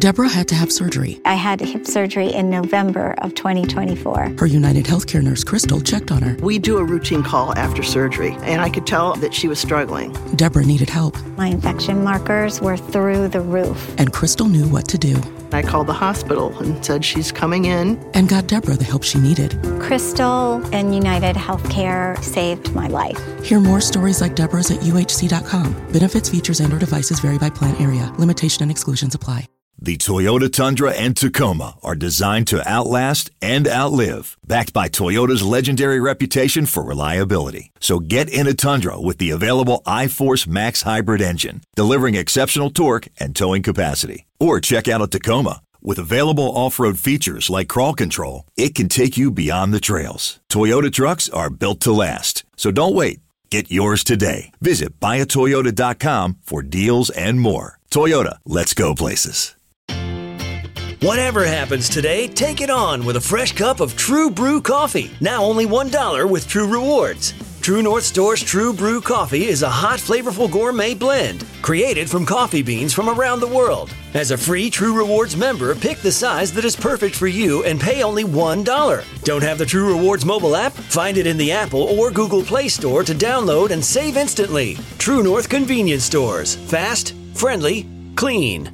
Deborah had to have surgery. I had hip surgery in November of 2024. Her United Healthcare nurse, Crystal, checked on her. We do a routine call after surgery, and I could tell that she was struggling. Deborah needed help. My infection markers were through the roof. And Crystal knew what to do. I called the hospital and said she's coming in. And got Deborah the help she needed. Crystal and United Healthcare saved my life. Hear more stories like Deborah's at uhc.com. Benefits, features, and/or devices vary by plan area. Limitation and exclusions apply. The Toyota Tundra and Tacoma are designed to outlast and outlive, backed by Toyota's legendary reputation for reliability. So get in a Tundra with the available iForce Max hybrid engine, delivering exceptional torque and towing capacity. Or check out a Tacoma. With available off-road features like crawl control, it can take you beyond the trails. Toyota trucks are built to last. So don't wait. Get yours today. Visit buyatoyota.com for deals and more. Toyota, let's go places. Whatever happens today, take it on with a fresh cup of True Brew coffee. Now only $1 with True Rewards. True North Store's True Brew coffee is a hot, flavorful gourmet blend created from coffee beans from around the world. As a free True Rewards member, pick the size that is perfect for you and pay only $1. Don't have the True Rewards mobile app? Find it in the Apple or Google Play Store to download and save instantly. True North Convenience Stores. Fast, friendly, clean.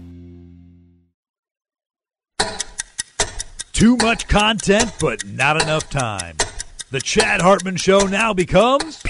Too much content, but not enough time. The Chad Hartman Show now becomes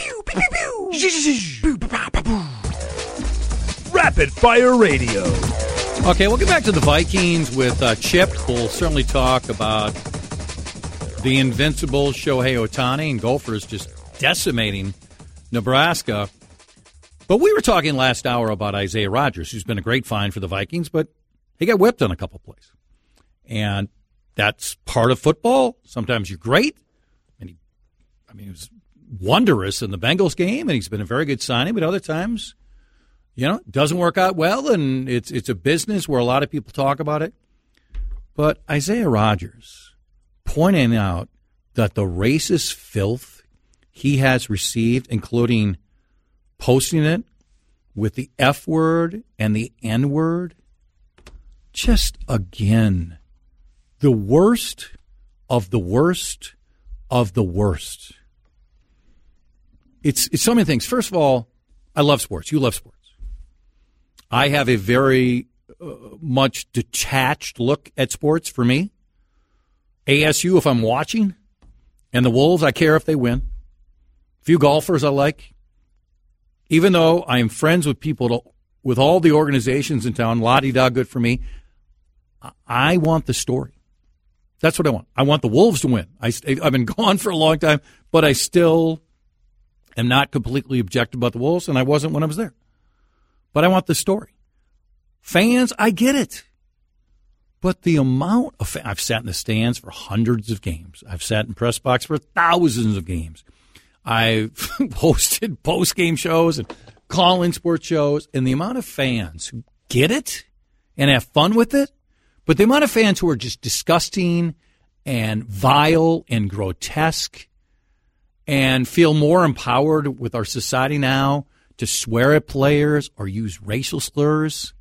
Rapid Fire Radio. Okay, we'll get back to the Vikings with Chip. We'll certainly talk about the invincible Shohei Ohtani and Gophers just decimating Nebraska. But we were talking last hour about Isaiah Rodgers, who's been a great find for the Vikings, but he got whipped on a couple plays. And that's part of football. Sometimes you're great. And he was wondrous in the Bengals game, and he's been a very good signing. But other times, it doesn't work out well, and it's a business where a lot of people talk about it. But Isaiah Rodgers pointing out that the racist filth he has received, including posting it with the F word and the N word, just again, the worst of the worst of the worst. It's so many things. First of all, I love sports. You love sports. I have a very much detached look at sports for me. ASU, if I'm watching, and the Wolves, I care if they win. A few golfers I like. Even though I am friends with people, with all the organizations in town, la-di-da, good for me, I want the story. That's what I want. I want the Wolves to win. I've been gone for a long time, but I still am not completely objective about the Wolves, and I wasn't when I was there. But I want the story. Fans, I get it. But the amount of I've sat in the stands for hundreds of games. I've sat in press box for thousands of games. I've hosted post-game shows and call-in sports shows, and the amount of fans who get it and have fun with it, but the amount of fans who are just disgusting and vile and grotesque and feel more empowered with our society now to swear at players or use racial slurs,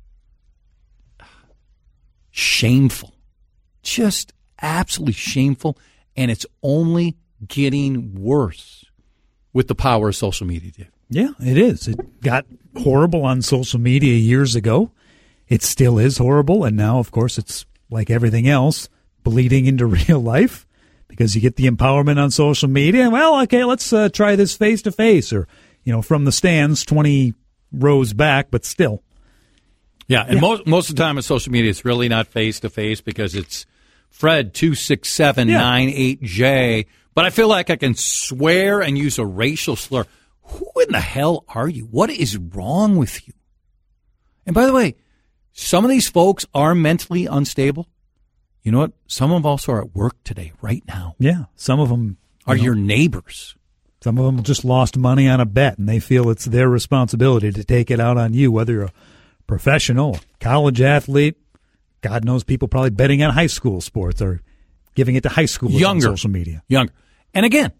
shameful. Just absolutely shameful, and it's only getting worse with the power of social media, Dave. Yeah, it is. It got horrible on social media years ago. It still is horrible, and now, of course, it's like everything else, bleeding into real life because you get the empowerment on social media. Well, okay, let's try this face-to-face or, from the stands 20 rows back, but still. Yeah, and most of the time on social media, it's really not face-to-face because it's Fred 26798J. But I feel like I can swear and use a racial slur. Who in the hell are you? What is wrong with you? And by the way, some of these folks are mentally unstable. You know what? Some of them also are at work today, right now. Yeah, some of them are your neighbors. Some of them just lost money on a bet, and they feel it's their responsibility to take it out on you, whether you're a professional, college athlete. God knows people probably betting on high school sports or giving it to high schoolers on social media. Younger. And again,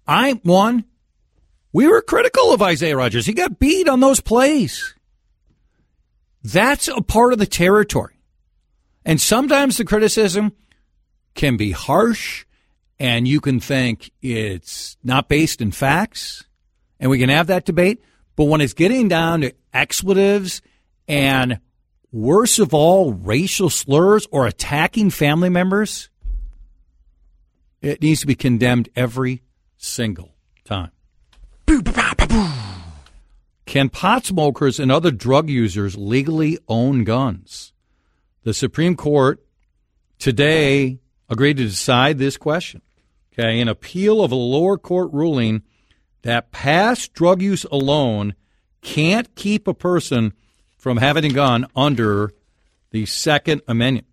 we were critical of Isaiah Rodgers. He got beat on those plays. That's a part of the territory. And sometimes the criticism can be harsh, and you can think it's not based in facts, and we can have that debate. But when it's getting down to expletives and, worst of all, racial slurs or attacking family members, it needs to be condemned every single time. Can pot smokers and other drug users legally own guns? The Supreme Court today agreed to decide this question. Okay, an appeal of a lower court ruling that past drug use alone can't keep a person from having a gun under the Second Amendment.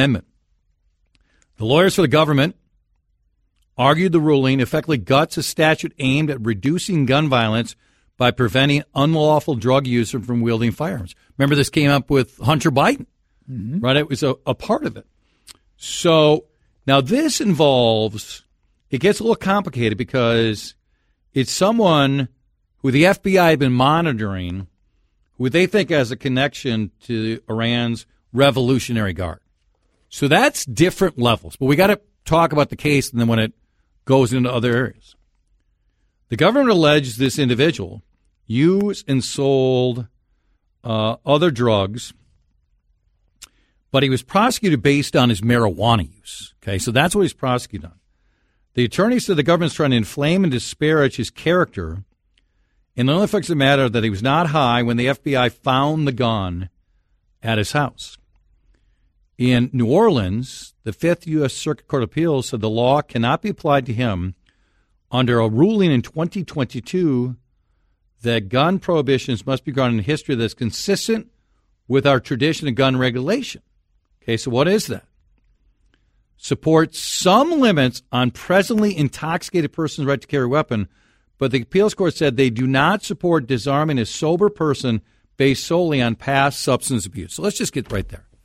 The lawyers for the government argued the ruling effectively guts a statute aimed at reducing gun violence by preventing unlawful drug use from wielding firearms. Remember, this came up with Hunter Biden, right? It was a part of it. So now this involves, it gets a little complicated because it's someone who the FBI had been monitoring, who they think has a connection to Iran's Revolutionary Guard. So that's different levels. But we got to talk about the case and then when it goes into other areas. The government alleged this individual used and sold other drugs, but he was prosecuted based on his marijuana use. Okay, so that's what he's prosecuted on. The attorney said the government's trying to inflame and disparage his character, and the only facts of the matter that he was not high when the FBI found the gun at his house. In New Orleans, the Fifth U.S. Circuit Court of Appeals said the law cannot be applied to him under a ruling in 2022 that gun prohibitions must be grounded in history that's consistent with our tradition of gun regulation. Okay, so what is that? Supports some limits on presently intoxicated persons' right to carry a weapon, but the appeals court said they do not support disarming a sober person based solely on past substance abuse. So let's just get right there.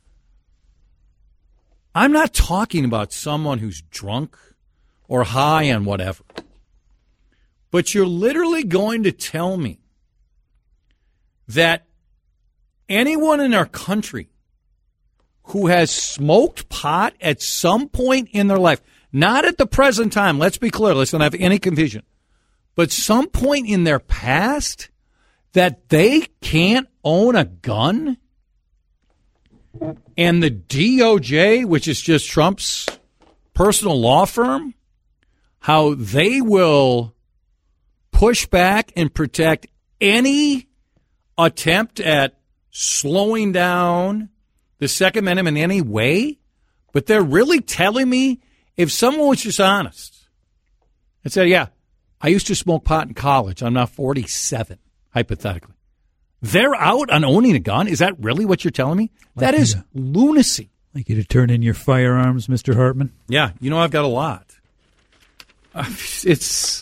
I'm not talking about someone who's drunk or high on whatever. But you're literally going to tell me that anyone in our country who has smoked pot at some point in their life, not at the present time, let's be clear, let's not have any confusion, but some point in their past that they can't own a gun? And the DOJ, which is just Trump's personal law firm, how they will push back and protect any attempt at slowing down the Second Amendment in any way. But they're really telling me if someone was just honest and said, yeah, I used to smoke pot in college. I'm now 47, hypothetically. They're out on owning a gun? Is that really what you're telling me? That is lunacy. Like you to turn in your firearms, Mr. Hartman? Yeah, you know I've got a lot. It's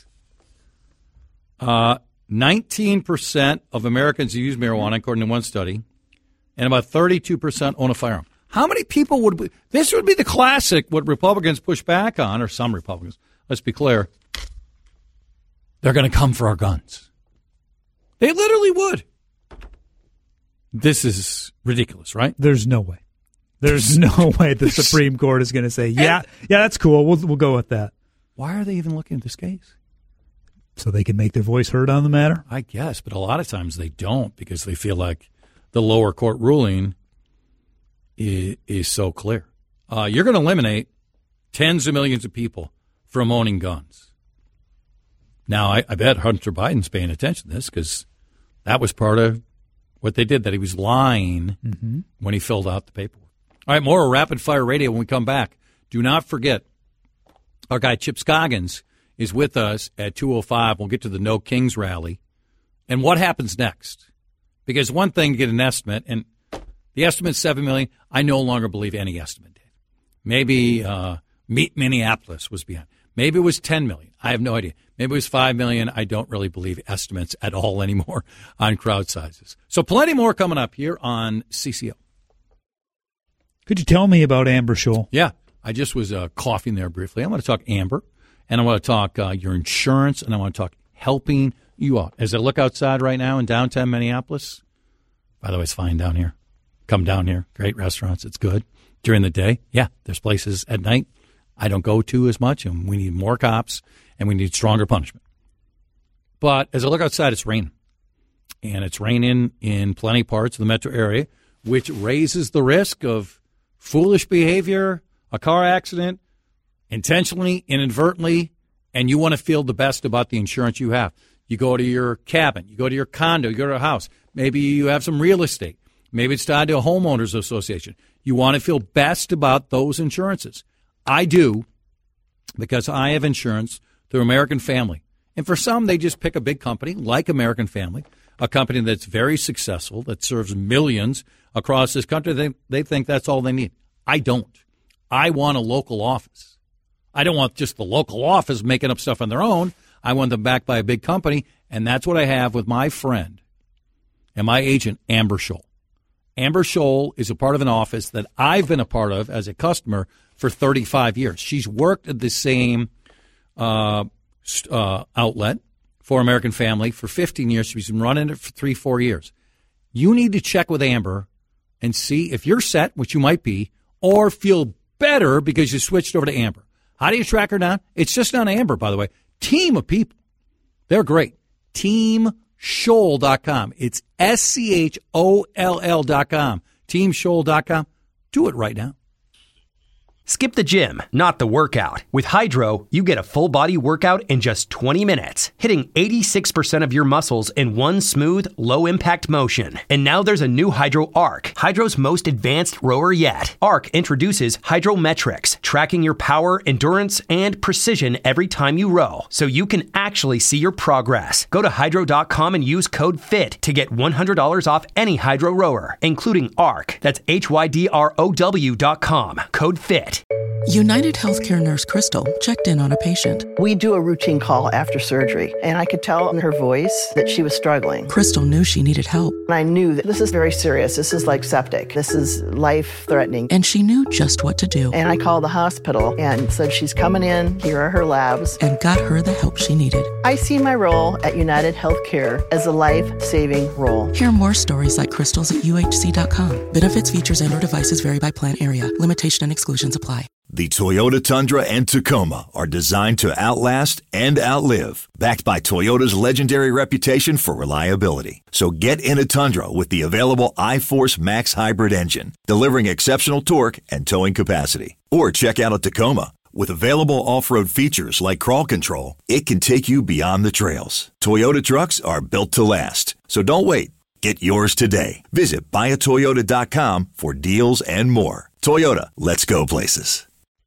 19% of Americans who use marijuana, according to one study, and about 32% own a firearm. How many people would be, this would be the classic, what Republicans push back on, or some Republicans, let's be clear, they're going to come for our guns. They literally would. This is ridiculous, right? There's no way. There's no way the Supreme Court is going to say, yeah, that's cool. We'll go with that. Why are they even looking at this case? So they can make their voice heard on the matter? I guess, but a lot of times they don't because they feel like the lower court ruling is so clear. You're going to eliminate tens of millions of people from owning guns. Now, I bet Hunter Biden's paying attention to this because that was part of what they did, that he was lying when he filled out the paperwork. All right, more Rapid Fire Radio when we come back. Do not forget, our guy Chip Scoggins is with us at 2:05. We'll get to the No Kings rally. And what happens next? Because one thing to get an estimate, and the estimate's $7 million. I no longer believe any estimate, Dave. Maybe Minneapolis was behind. Maybe it was $10 million. I have no idea. Maybe it was $5 million. I don't really believe estimates at all anymore on crowd sizes. So plenty more coming up here on CCO. Could you tell me about Amber Scholl? Yeah, I just was coughing there briefly. I want to talk Amber, and I want to talk your insurance, and I want to talk helping you out. As I look outside right now in downtown Minneapolis, by the way, it's fine down here. Come down here. Great restaurants. It's good. during the day. Yeah, there's places at night I don't go to as much, and we need more cops, and we need stronger punishment. But as I look outside, it's raining. And it's raining in plenty of parts of the metro area, which raises the risk of foolish behavior, a car accident, intentionally, inadvertently, and you want to feel the best about the insurance you have. You go to your cabin, you go to your condo, you go to a house. Maybe you have some real estate. Maybe it's tied to a homeowners association. You want to feel best about those insurances. I do, because I have insurance through American Family. And for some, they just pick a big company like American Family, a company that's very successful, that serves millions across this country. They think that's all they need. I don't. I want a local office. I don't want just the local office making up stuff on their own. I want them backed by a big company, and that's what I have with my friend and my agent, Amber Scholl. Amber Scholl is a part of an office that I've been a part of as a customer for 35 years. She's worked at the same outlet for American Family for 15 years. She's been running it for 3-4 years. You need to check with Amber and see if you're set, which you might be, or feel better because you switched over to Amber. How do you track her down? It's just not Amber, by the way. Team of people. They're great. TeamScholl.com. It's SCHOLL.com. TeamScholl.com. Do it right now. Skip the gym, not the workout. With Hydro, you get a full-body workout in just 20 minutes, hitting 86% of your muscles in one smooth, low-impact motion. And now there's a new Hydro Arc, Hydro's most advanced rower yet. Arc introduces Hydrometrics, tracking your power, endurance, and precision every time you row, so you can actually see your progress. Go to Hydro.com and use code FIT to get $100 off any Hydro rower, including Arc. That's HYDROW.com. Code FIT. United Healthcare nurse Crystal checked in on a patient. We do a routine call after surgery, and I could tell in her voice that she was struggling. Crystal knew she needed help. And I knew that this is very serious. This is like septic. This is life-threatening. And she knew just what to do. And I called the hospital and said, she's coming in. Here are her labs. And got her the help she needed. I see my role at United Healthcare as a life-saving role. Hear more stories like Crystal's at UHC.com. Benefits, features, and/or devices vary by plan area. Limitation and exclusions apply. The Toyota Tundra and Tacoma are designed to outlast and outlive, backed by Toyota's legendary reputation for reliability. So get in a Tundra with the available iForce Max hybrid engine, delivering exceptional torque and towing capacity. Or check out a Tacoma. With available off-road features like crawl control, it can take you beyond the trails. Toyota trucks are built to last. So don't wait. Get yours today. Visit buyatoyota.com for deals and more. Toyota, let's go places.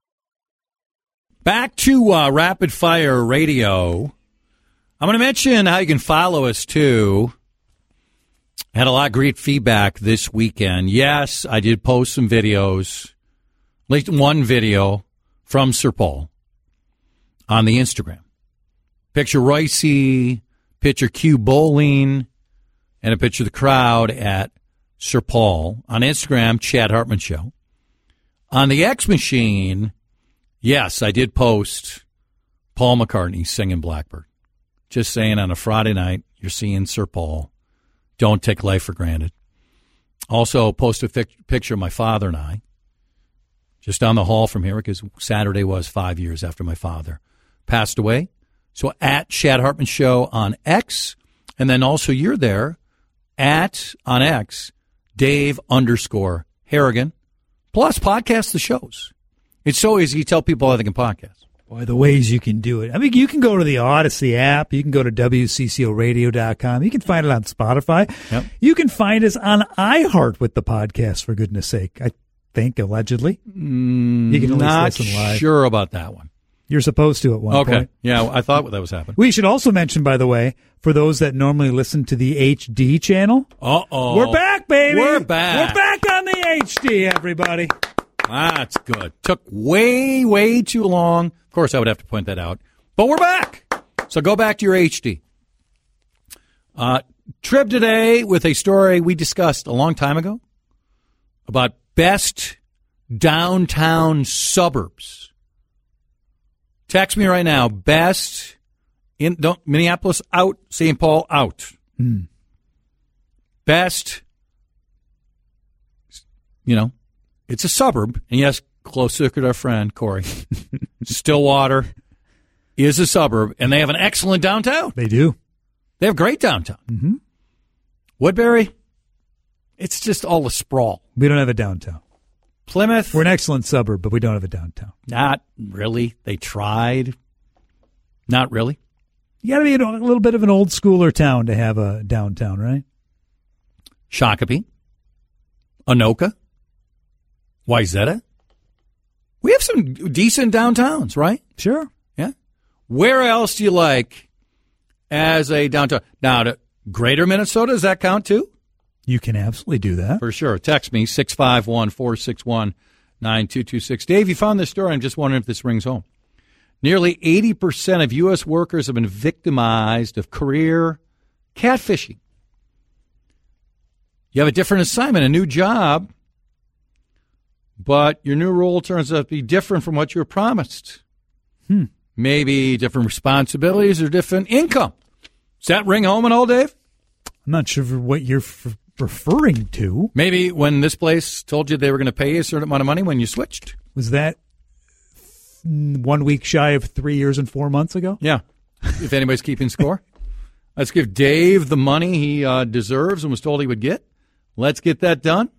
Back to Rapid Fire Radio. I'm going to mention how you can follow us, too. I had a lot of great feedback this weekend. Yes, I did post some videos, at least one video from Sir Paul on the Instagram. Picture Royce, picture Q Bowling, and a picture of the crowd at Sir Paul. On Instagram, Chad Hartman Show. On the X Machine, yes, I did post Paul McCartney singing Blackbird. Just saying, on a Friday night, you're seeing Sir Paul. Don't take life for granted. Also, post a picture of my father and I, just down the hall from here, because Saturday was 5 years after my father passed away. So at Chad Hartman Show on X, and then also you're there at, on X, Dave_Harrigan, plus podcast the shows. It's so easy to tell people how they can podcast. Boy, the ways you can do it. I mean, you can go to the Odyssey app. You can go to WCCOradio.com. You can find it on Spotify. Yep. You can find us on iHeart with the podcast, for goodness sake. I think, allegedly. You can at least listen live. Not sure about that one. You're supposed to at one point. Yeah, I thought that was happening. We should also mention, by the way, for those that normally listen to the HD channel. Uh-oh. We're back, baby. We're back. We're back on the HD, everybody. That's good. Took way, way too long. Of course, I would have to point that out. But we're back. So go back to your HD. Trib today with a story we discussed a long time ago about best downtown suburbs. Text me right now. Best Minneapolis out, St. Paul out. Best, It's a suburb, and yes, close look at our friend, Corey. Stillwater is a suburb, and they have an excellent downtown. They do. They have great downtown. Mm-hmm. Woodbury, it's just all a sprawl. We don't have a downtown. Plymouth. We're an excellent suburb, but we don't have a downtown. Not really. They tried. Not really. You got to be a little bit of an old schooler town to have a downtown, right? Shakopee. Anoka. Wayzata. We have some decent downtowns, right? Sure. Yeah. Where else do you like as a downtown? Now, Greater Minnesota, does that count too? You can absolutely do that. For sure. Text me, 651-461-9226. Dave, you found this story. I'm just wondering if this rings home. Nearly 80% of U.S. workers have been victimized of career catfishing. You have a different assignment, a new job, but your new role turns out to be different from what you were promised. Maybe different responsibilities or different income. Does that ring home at all, Dave? I'm not sure what you're referring to. Maybe when this place told you they were going to pay you a certain amount of money when you switched. Was that 1 week shy of 3 years and 4 months ago? Yeah, if anybody's keeping score. Let's give Dave the money he deserves and was told he would get. Let's get that done.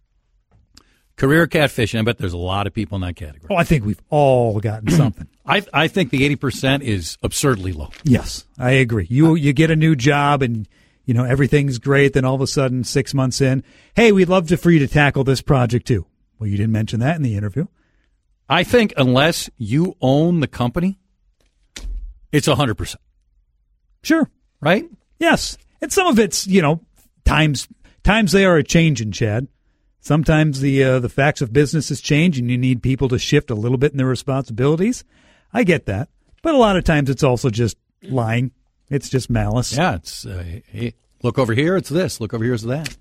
Career catfishing. I bet there's a lot of people in that category. Oh, I think we've all gotten something. I think the 80% is absurdly low. Yes, I agree. You get a new job and everything's great. Then all of a sudden, 6 months in, hey, we'd love for you to tackle this project too. Well, you didn't mention that in the interview. I think unless you own the company, it's 100%. Sure. Right? Yes. And some of it's, times they are a-changing, Chad. Sometimes the facts of business has changed and you need people to shift a little bit in their responsibilities. I get that. But a lot of times it's also just lying. It's just malice. Yeah, it's, hey, look over here, it's this. Look over here, it's that.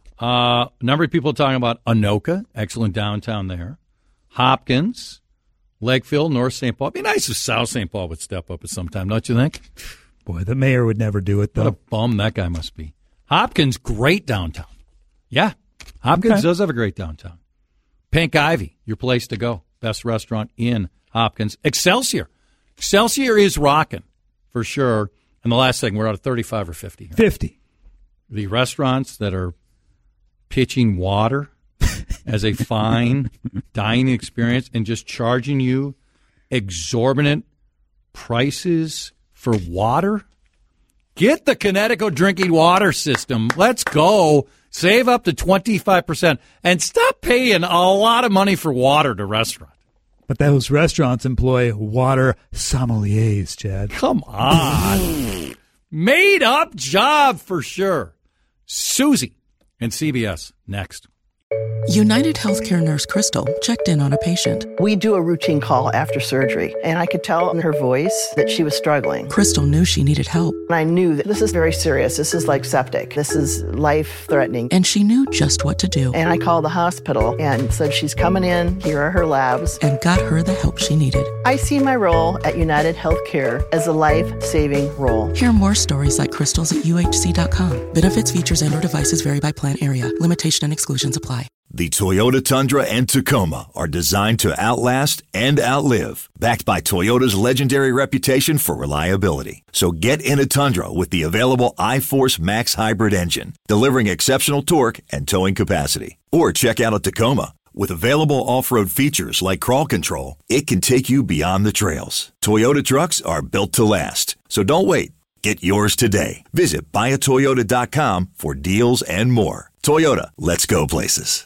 A number of people talking about Anoka, excellent downtown there. Hopkins, Lakeville, North St. Paul. It'd be nice if South St. Paul would step up at some time, don't you think? Boy, the mayor would never do it, though. What a bum that guy must be. Hopkins, great downtown. Yeah, Hopkins does have a great downtown. Pink Ivy, your place to go. Best restaurant in Hopkins. Excelsior. Excelsior is rocking, for sure. And the last thing, we're out of 35 or 50 here. 50. The restaurants that are pitching water as a fine dining experience and just charging you exorbitant prices for water. Get the Connecticut drinking water system. Let's go. Save up to 25% and stop paying a lot of money for water to restaurants. But those restaurants employ water sommeliers, Chad. Come on. Made up job for sure. Susie and CBS next. United Healthcare nurse Crystal checked in on a patient. We do a routine call after surgery, and I could tell in her voice that she was struggling. Crystal knew she needed help. And I knew that this is very serious. This is like septic. This is life-threatening. And she knew just what to do. And I called the hospital and said, she's coming in. Here are her labs. And got her the help she needed. I see my role at United Healthcare as a life-saving role. Hear more stories like Crystal's at UHC.com. Benefits, features, and/or devices vary by plan area. Limitation and exclusions apply. The Toyota Tundra and Tacoma are designed to outlast and outlive, backed by Toyota's legendary reputation for reliability. So get in a Tundra with the available iForce Max hybrid engine, delivering exceptional torque and towing capacity. Or check out a Tacoma. With available off-road features like crawl control, it can take you beyond the trails. Toyota trucks are built to last. So don't wait. Get yours today. Visit buyatoyota.com for deals and more. Toyota, let's go places.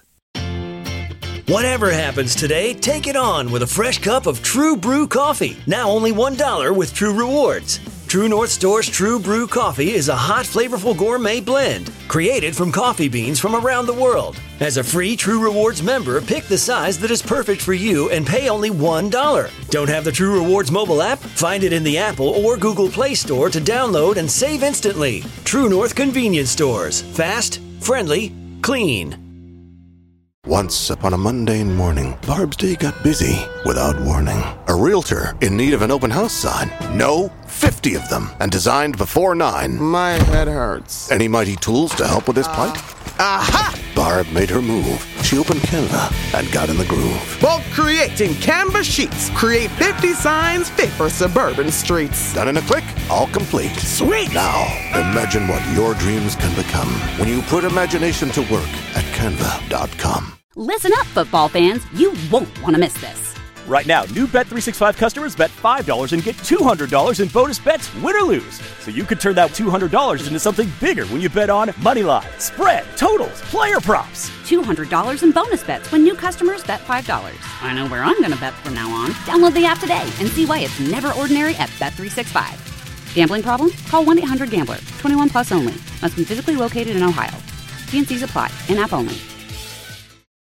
Whatever happens today, take it on with a fresh cup of True Brew coffee. Now only $1 with True Rewards. True North Store's True Brew coffee is a hot, flavorful gourmet blend created from coffee beans from around the world. As a free True Rewards member, pick the size that is perfect for you and pay only $1. Don't have the True Rewards mobile app? Find it in the Apple or Google Play Store to download and save instantly. True North Convenience Stores. Fast, friendly, clean. Once upon a mundane morning, Barb's day got busy without warning. A realtor in need of an open house sign. No, 50 of them, and designed before 9. My head hurts. Any mighty tools to help with this plight? Aha! Barb made her move. She opened Canva and got in the groove. Bulk creating Canva sheets. Create 50 signs fit for suburban streets. Done in a click, all complete. Sweet! Now, imagine what your dreams can become when you put imagination to work at Canva.com. Listen up, football fans. You won't want to miss this. Right now, new Bet365 customers bet $5 and get $200 in bonus bets, win or lose. So you could turn that $200 into something bigger when you bet on moneyline, spread, totals, player props. $200 in bonus bets when new customers bet $5. I know where I'm going to bet from now on. Download the app today and see why it's never ordinary at Bet365. Gambling problem? Call 1-800-GAMBLER. 21 plus only. Must be physically located in Ohio. T&Cs apply. In-app only.